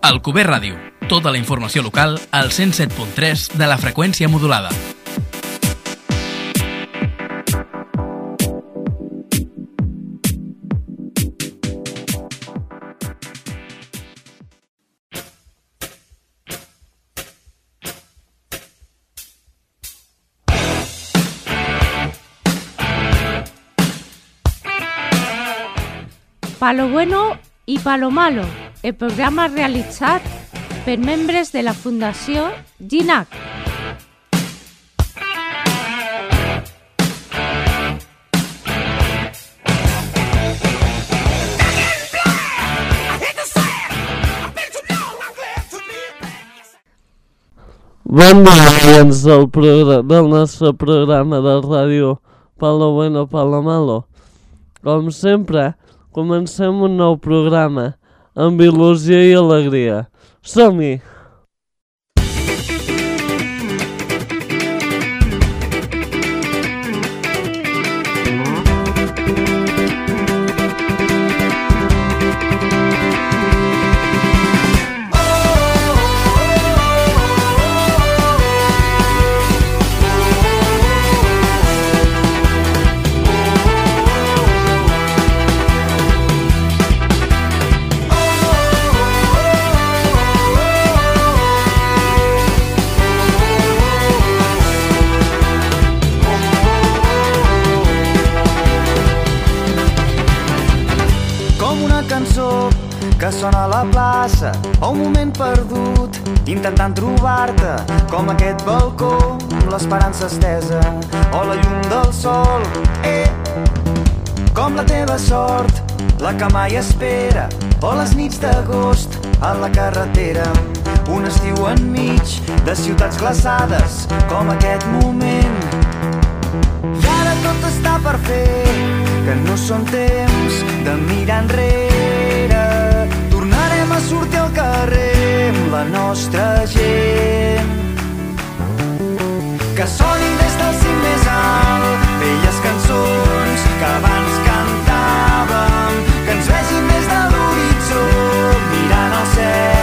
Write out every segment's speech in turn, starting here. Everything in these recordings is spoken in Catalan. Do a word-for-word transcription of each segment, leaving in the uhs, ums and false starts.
Alcover Ràdio. Tota la informació local al cent set punt tres de la freqüència modulada. Palo bueno i palo malo, el programa realitzat per membres de la Fundació GINAC. Bon dia, oients del, del nostre programa de ràdio Palo bueno, palo malo. Com sempre, comencem un nou programa amb il·lusió i alegria. Som-hi! Que sona a la plaça, o un moment perdut, intentant trobar-te, com aquest balcó amb l'esperança estesa, o la llum del sol, eh, com la teva sort, la que mai espera, o les nits d'agost a la carretera, un estiu enmig de ciutats glaçades, com aquest moment. I ara tot està per fer, que no són temps de mirar enrere. Tornarem a sortir al carrer amb la nostra gent. Que sonin des del cim més alt velles cançons que abans cantàvem, que ens vegin des de l'horitzó mirant al cel.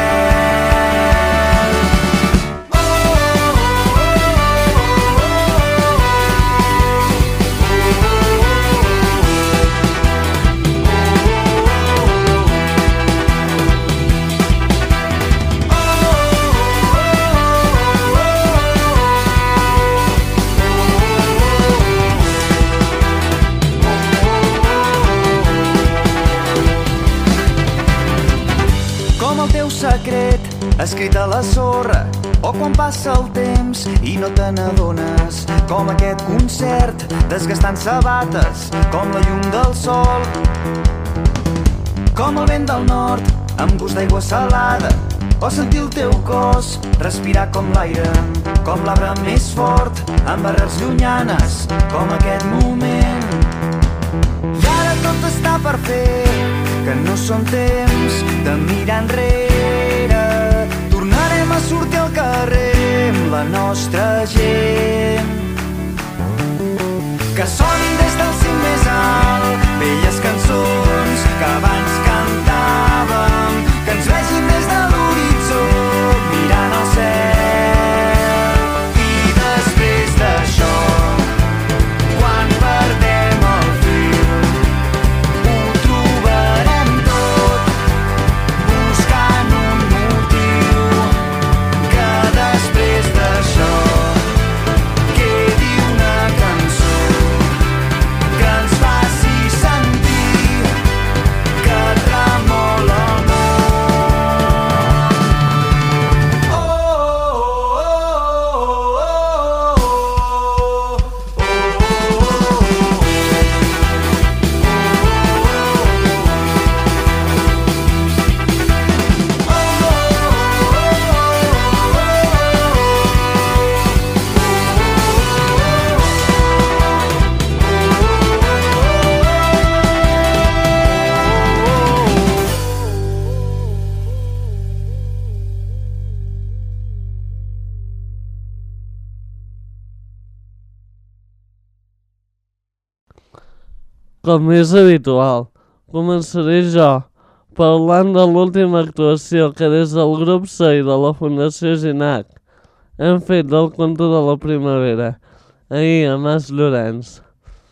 Secret escrit a la sorra, o quan passa el temps i no te n'adones, com aquest concert desgastant sabates, com la llum del sol, com el vent del nord amb gust d'aigua salada, o sentir el teu cos respirar com l'aire, com l'arbre més fort amb arrels llunyanes, com aquest moment. I ara tot està per fer, que no són temps de mirar enrere. Tornarem a sortir al carrer amb la nostra gent. Que sonin des del cim més alt velles cançons que abans cantàvem, que ens vegin des de l'horitzó mirant al cel. I després d'això, quan perdem el fil, ho trobarem tot buscant un motiu, que després d'això quedi una cançó que ens faci sentir que tremola el món. Oh, oh, oh, oh, oh, Com és habitual, començaré jo parlant de l'última actuació que des del grup C I de la Fundació Ginac hem fet del conte de la primavera, ahir a Mas Llorenç.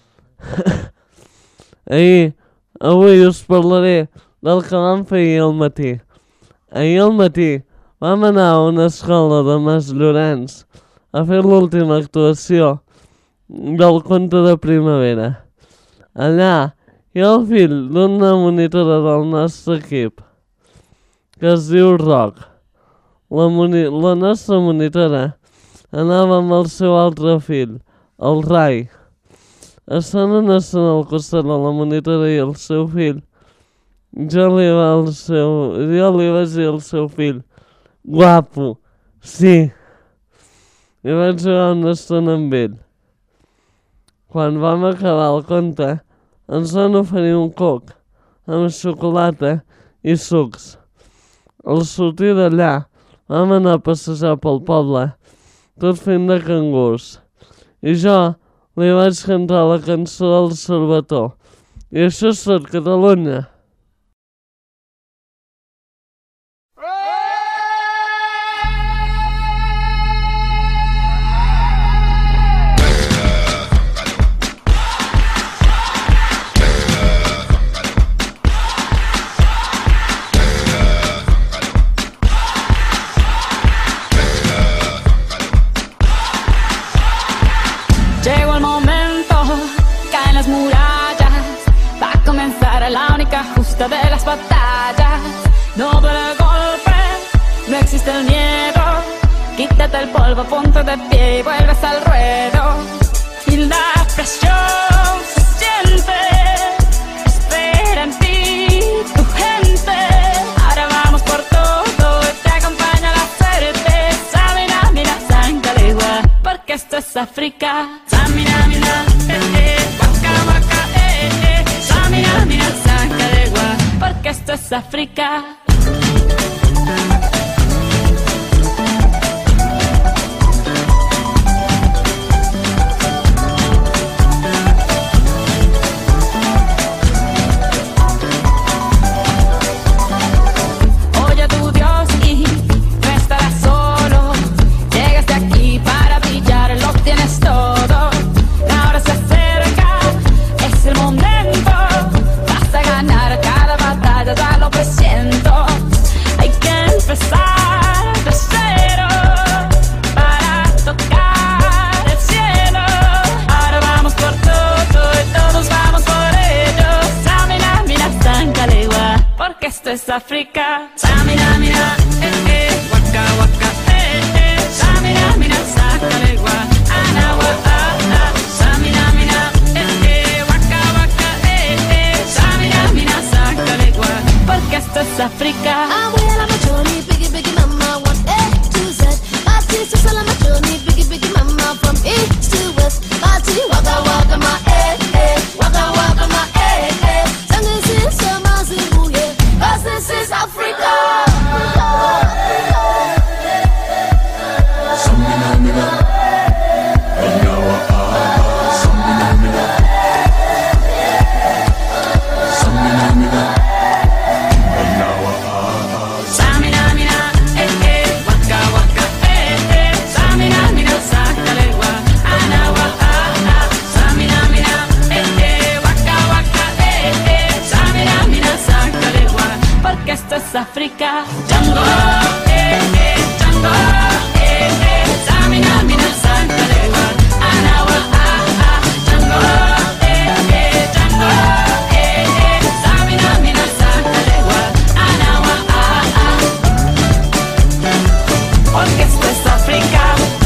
Ahir, avui us parlaré del que vam fer ahir al matí. Ahir al matí vam anar a una escola de Mas Llorenç a fer l'última actuació del conte de primavera. Allà hi ha el fill d'una monitora del nostre equip, que es diu Roc. La, moni- la nostra monitora anava amb el seu altre fill, el Rai. Estant una estona al costat de la monitora i el seu fill, jo li, va el seu, jo li vaig dir al seu fill, guapo, sí. I vaig jugar una estona amb ell. Quan vam acabar el conte, ens van oferir un coc amb xocolata i sucs. Al sortir d'allà, vam anar a passejar pel poble, tot fent de cangurs. I jo li vaig cantar la cançó del Salvató. I això és tot, Catalunya. Llegó el momento, caen las murallas, va a comenzar la única justa de las batallas. No duele el golpe, no existe el miedo, quítate el polvo, ponte de pie y vuelves al ruedo. Y la presión se siente, espera en ti tu gente. Ahora vamos por todo y te acompaña la suerte. Samina, mira, Sancalegua, porque esto es África. Samina, mira, eh, eh, waka, waka, eh, eh. Samina, mira, Sancalegua, porque esto es África. Oye a tu Dios y no estarás solo. Llegaste aquí para brillar, lo tienes todo. La hora se acerca, es el momento. Vas a ganar cada batalla, ya lo presiento. Hay que empezar de cero para tocar el cielo. Ahora vamos por todo y todos vamos por ello. Samina, mira, Sancalegua, porque esto es África. Samina, mira, eh, eh, waka, waka, eh, eh. Samina, mira, Sancalegua, anawa, ah, ah. Samina, mira, eh, eh, waka, waka, eh, eh. Samina, mira, Sancalegua, porque esto es África. I'm well on my journey, biggie, biggie, mama, one A to Z. My teacher's on my journey, biggie, biggie, mama, from east to west. My tea, waka, waka, my eh, eh, waka, waka, my eh, eh. Sangin' sin sama zibuye, 'cause this is Africa. Samina, mira, eh, eh, waka, waka, eh, eh. Samina, mira, Sancalegua, anawa, ah, ah. Samina, mira, eh, eh, waka, waka, eh, eh. Samina, mira, Sancalegua, porque esto es África. Django, eh, eh, Django, eh, eh. Samina, mira, Sancalegua, anawa, ah, ah. Django, eh, eh, Django, eh, eh. Samina, mira, Sancalegua, anawa, ah, ah. Porque esto es África,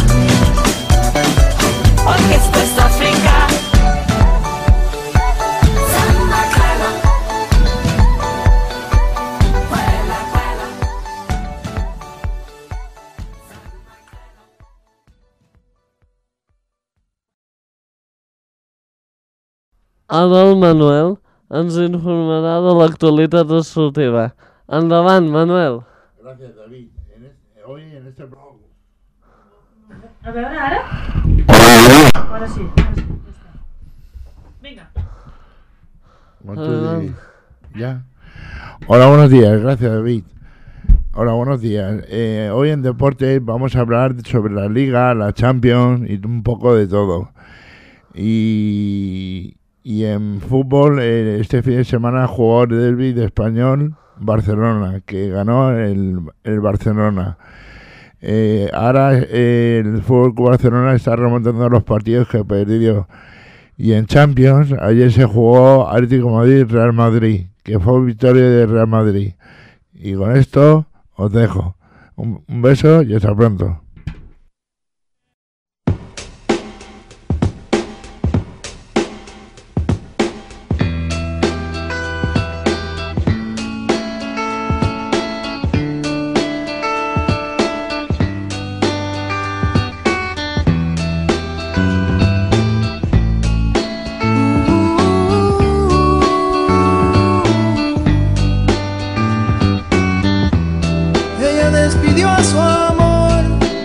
porque esto es África. Samba, vuela, vuela, vuela. Ara el Manuel ens informarà de l'actualitat esportiva. Endavant, Manuel. Gracias, David. En este, hoy en este programa. A veure, ara? Ara sí, ara sí, ja està. Vinga. ¿Cuánto de- ya? Hola, buenos días. Gracias, David. Hola, buenos días. Eh, hoy en Deporte vamos a hablar sobre la Liga, la Champions y un poco de todo. Y, y en fútbol, eh, este fin de semana jugó el derbi de Español Barcelona, que ganó el, el Barcelona. Eh, ahora eh, el Fútbol Club Barcelona está remontando los partidos que perdió. Y en Champions, ayer se jugó Atlético de Madrid, Real Madrid, que fue victoria de Real Madrid. Y con esto os dejo. Un, un beso y hasta pronto. Ella despidió a su amor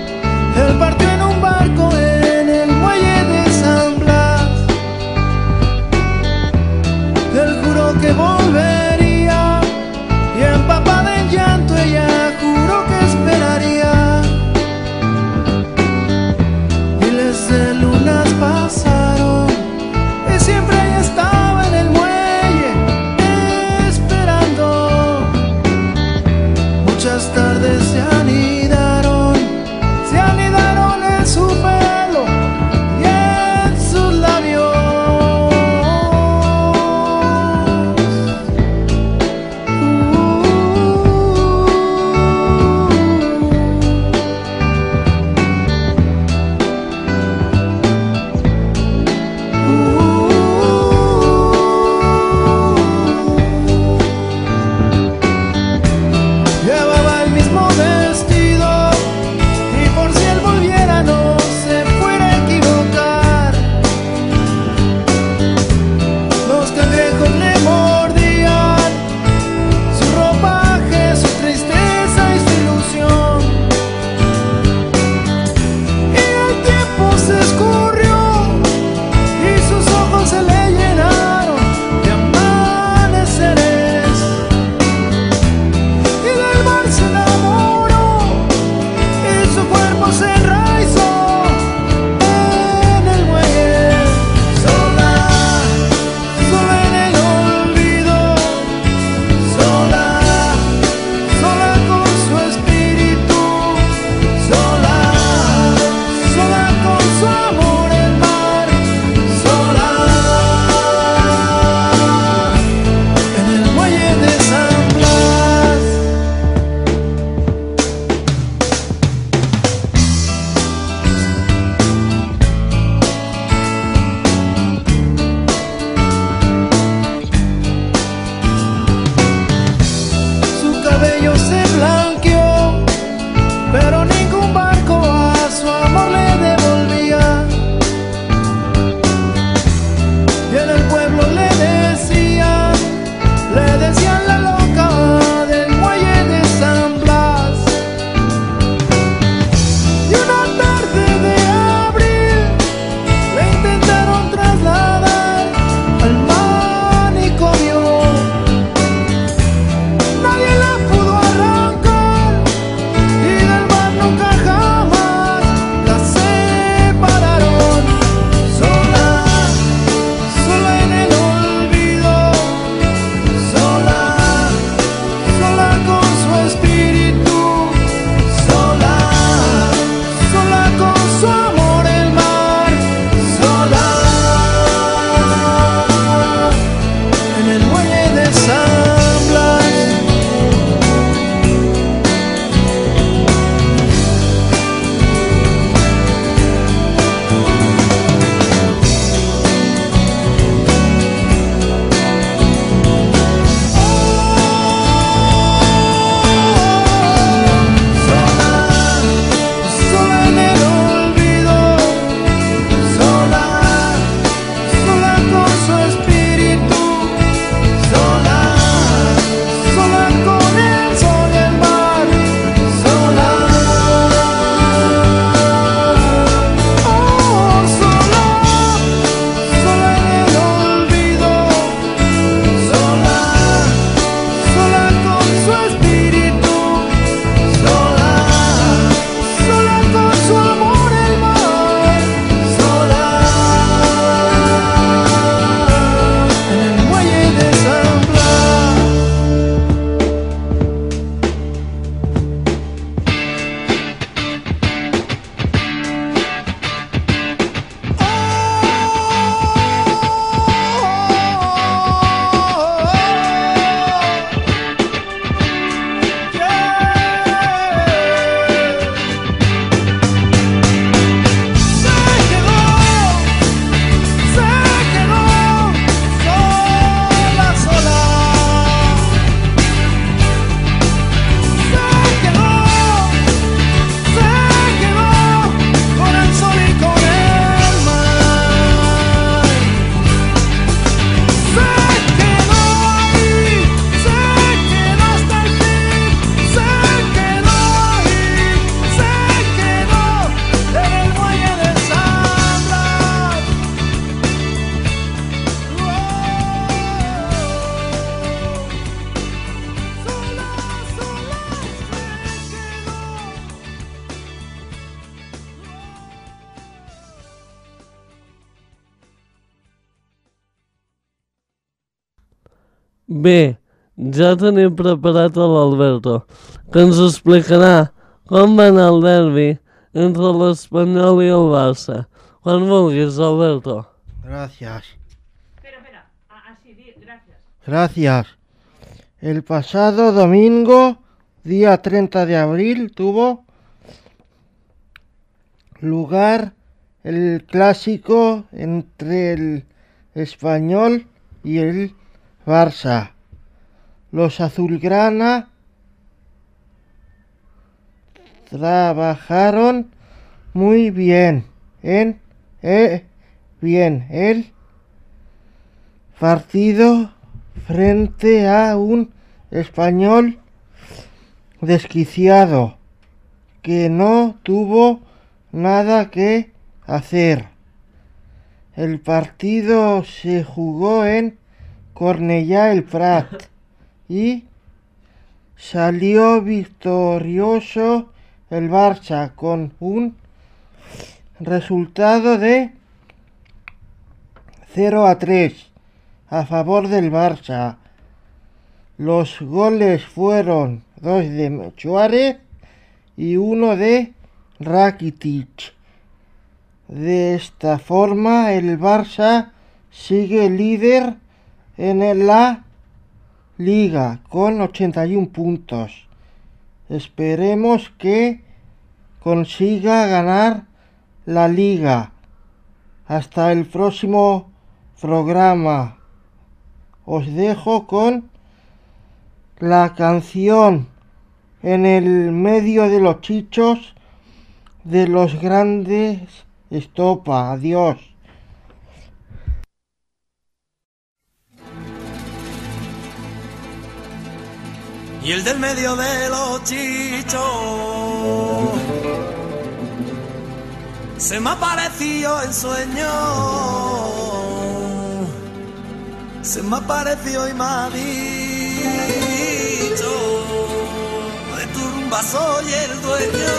Bé, ja tenim preparat a l'Alberto, que ens explicarà com va anar el derbi entre l'Espanyol y el Barça. Quan vulguis, Alberto. Gracias. Espera, espera. Así, gracias. Gracias. El pasado domingo, día treinta de abril, tuvo lugar el clásico entre el Español y el Barça. Los azulgrana trabajaron muy bien en eh, bien el partido frente a un Español desquiciado que no tuvo nada que hacer. El partido se jugó en Cornellà el Prat y salió victorioso el Barça con un resultado de cero a tres a favor del Barça. Los goles fueron dos de Suárez y uno de Rakitic. De esta forma el Barça sigue líder en la liga con ochenta y un puntos. Esperemos que consiga ganar la liga. Hasta el próximo programa. Os dejo con la canción En el medio de los chichos de los grandes Estopa. Adiós. Y el del medio de los chichos se me ha parecido en sueño, se me ha parecido y me ha dicho, de tu rumba soy el dueño.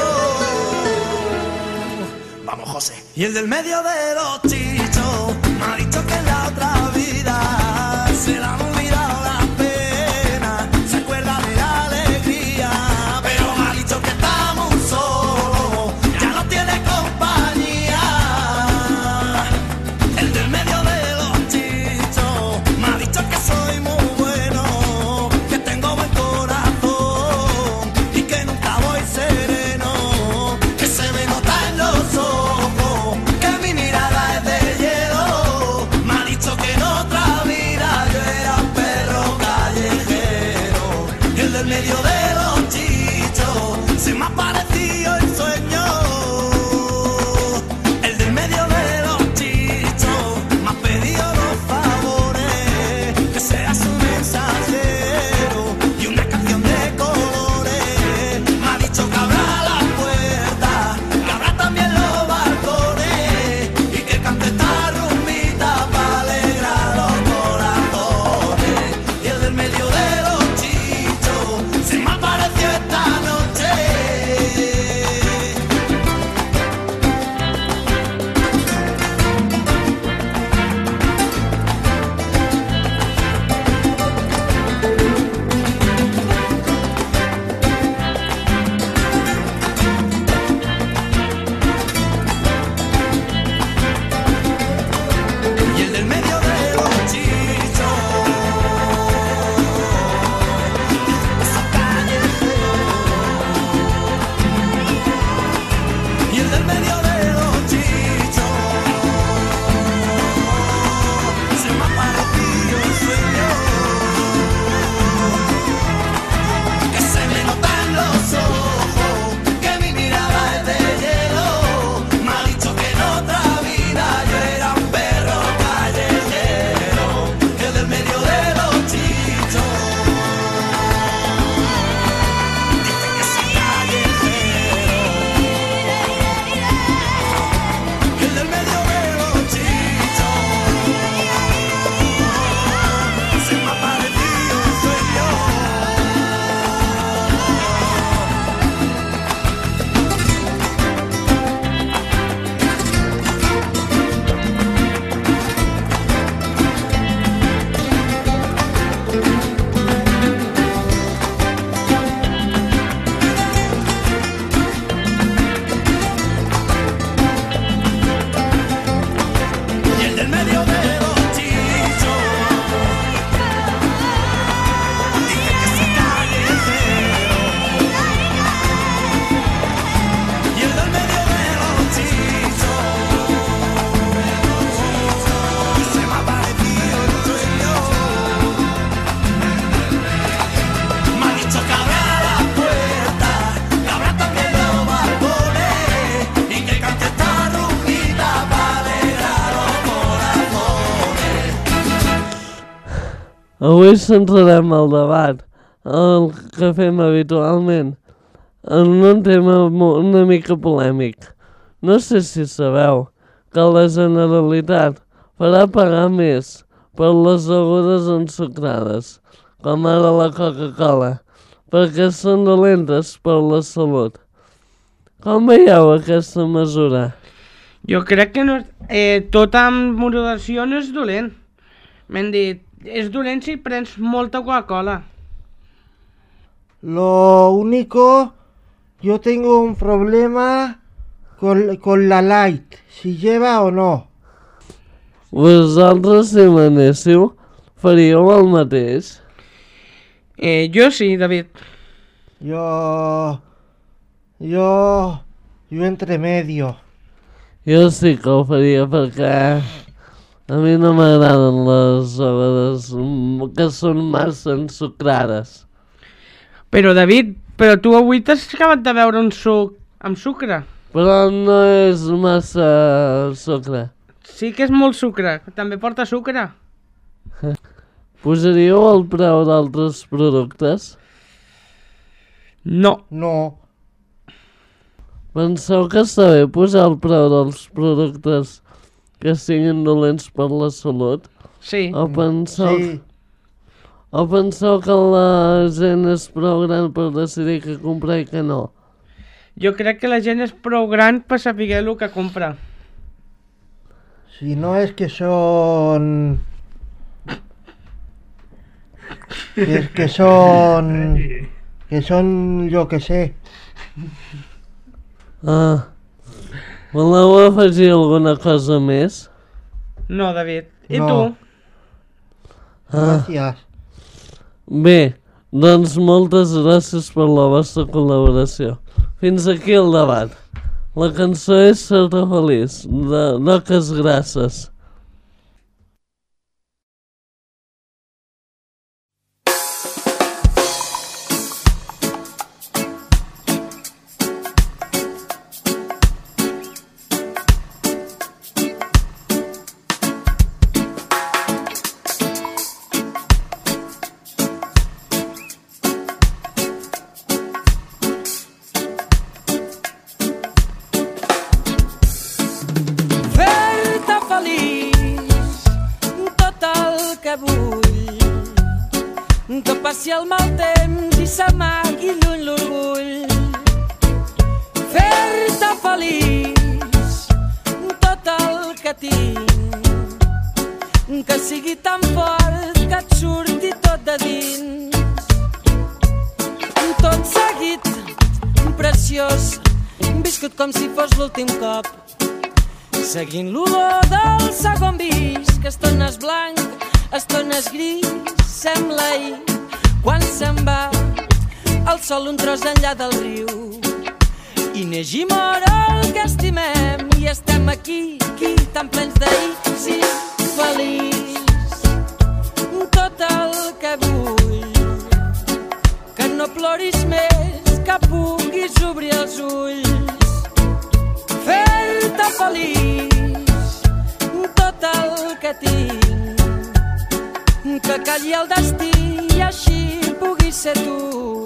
Vamos, José. Y el del medio de los chichos me ha dicho que en la otra vida se la han olvidado las penas, se acuerda de la alegría, pero me ha dicho que estamos solos, ya no tiene compañía. El del medio de los chichos me ha dicho que soy muy bueno, que tengo buen corazón y que nunca voy sereno, que se me nota en los ojos que mi mirada es de hielo. Me ha dicho que en otra vida yo era Avui centrarem el debat, el que fem habitualment, en un tema una mica polèmic. No sé si sabeu que la Generalitat farà pagar més per les begudes ensucrades, com ara la Coca-Cola, perquè són dolentes per la salut. Com veieu aquesta mesura? Jo crec que no, eh, tot amb moderació no és dolent. M'han dit, és dolent si prens molta Coca-Cola. Lo único, yo tengo un problema con, con la light, si lleva o no. Vosaltres, si m'anéssiu, faríeu el mateix? Eh, jo sí, David. Yo... Yo... Yo entre medio. Jo sí que ho faria perquè a mi no m'agraden les begudes que són massa ensucrades. Però, David, però tu avui t'has acabat de beure un suc amb sucre. Però no és massa sucre. Sí que és molt sucre, també porta sucre. Posaríeu el preu d'altres productes? No. No. Penseu que està bé posar el preu dels productes que siguin dolents per la salut? Sí. O penseu, Sí. o penseu que la gent és prou gran per decidir què comprar i què no? Jo crec que la gent és prou gran per saber el que compra. Si no es que son... Es que son... Que son, yo que sé. Ah, voleu afegir alguna cosa més? No, David. I No. tu? Ah, Gracias. bé, doncs moltes gràcies per la vostra col·laboració. Fins aquí el debat. La cançó és Ser-te feliç, de d'Oques Grasses. Fer-te feliç, tot el que vull, que passi el mal temps i s'amagui lluny l'orgull. Fer-te feliç, tot el que tinc, que sigui tan fort que et surti tot de dins. Tot seguit, preciós, viscut com si fos l'últim cop, seguint l'olor del segon vis, que estones blanc, estones gris, sembla ahir, quan se'n va el sol un tros enllà del riu. I neix i mor el que estimem, i estem aquí, aquí, tan plens d'ahir, sí, feliç. Tot el que vull, que no ploris més, que puguis obrir els ulls. Fer-te feliç, tot el que tinc, que calli el destí i així puguis ser tu.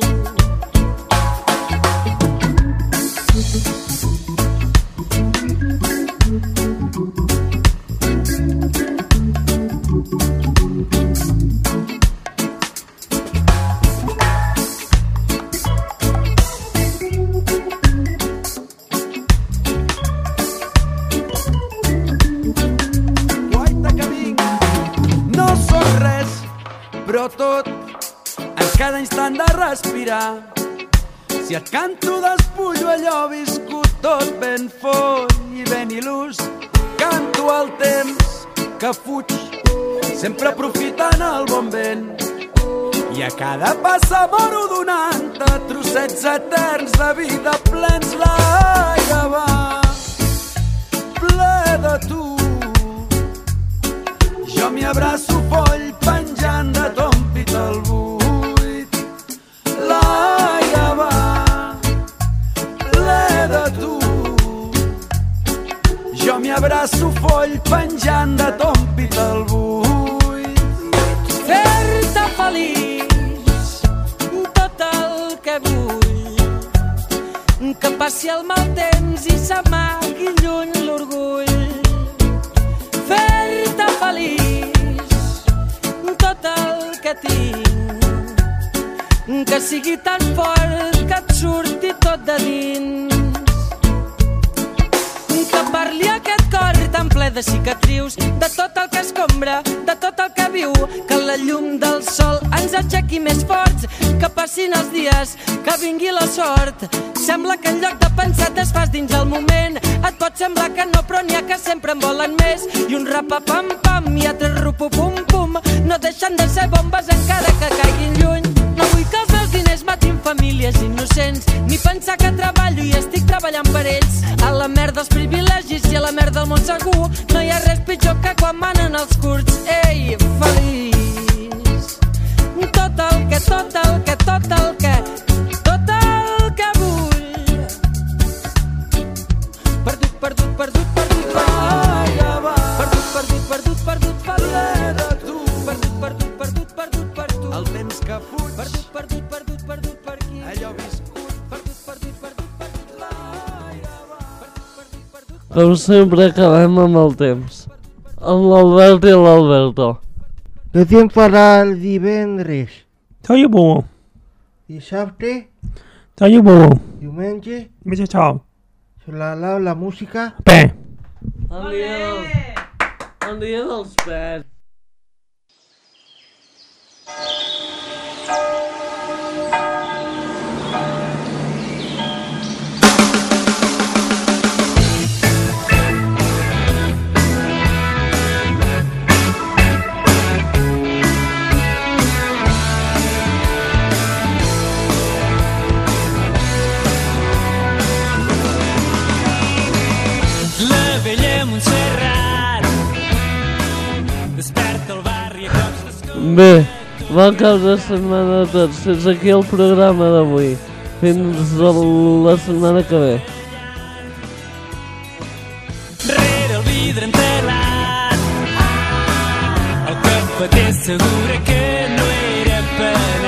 Guaita que vinc, no sóc res, però tot, en cada instant de respirar. Si et canto despullo allò viscut tot ben foll i ben il·lús. Canto el temps que fuig, sempre aprofitant el bon vent. I a cada passa moro donant-te trossets eterns de vida plens. L'aire va ple de tu, jo m'hi abraço foll penjant de ton pit al buit. L'aire va ple de tu, jo m'hi abraço foll penjant de ton pit al buit. Fer-te fer-te feliç tot el que vull, que passi el mal temps i s'amagui lluny l'orgull. Fer-te feliç tot el que tinc, que sigui tan fort que et surti tot de dins, que parli aquest cor tan ple de cicatrius, de tot el que escombra, de tot el que viu, que la llum del sol ens aixequi més forts, que passin els dies, que vingui la sort. Sembla que en lloc de pensar et desfas dins el moment, et pot semblar que no, però n'hi ha que sempre en volen més, i un rapa-pam-pam i altres rupu-pum-pum no deixen de ser bombes encara que caiguin lluny. No vull que els meus diners matin famílies innocents, ni pensar que treballo i estic treballant per ells. A la merda els privilegis i a la merda el món segur, no hi ha res pitjor que quan manen els curts. Ei, feliç tot el que, tot el que, tot el que, tot el que vull. Perdut, perdut, perdut, perdut, perdut, perdut, perdut, perdut, perdut, perdut, perdut, perdut, perdut, perdut, el temps que fuig, perdut, perdut, perdut, perdut per aquí, allò viscut, perdut, perdut, perdut, perdut, l'aire va, perdut, perdut, perdut. Com sempre acabem amb el temps, amb l'Albert i l'Alberto. Què temps farà el divendres? Talla bo. Dissabte? Talla bo. Diumenge? Més això. La, la, la música? Bé. El dia dels, el dia dels pets. Bé, bon cap de setmana a tots. Fins aquí el programa d'avui. Fins la setmana que ve. Rere el vidre entelat, el cafeter assegura que no era per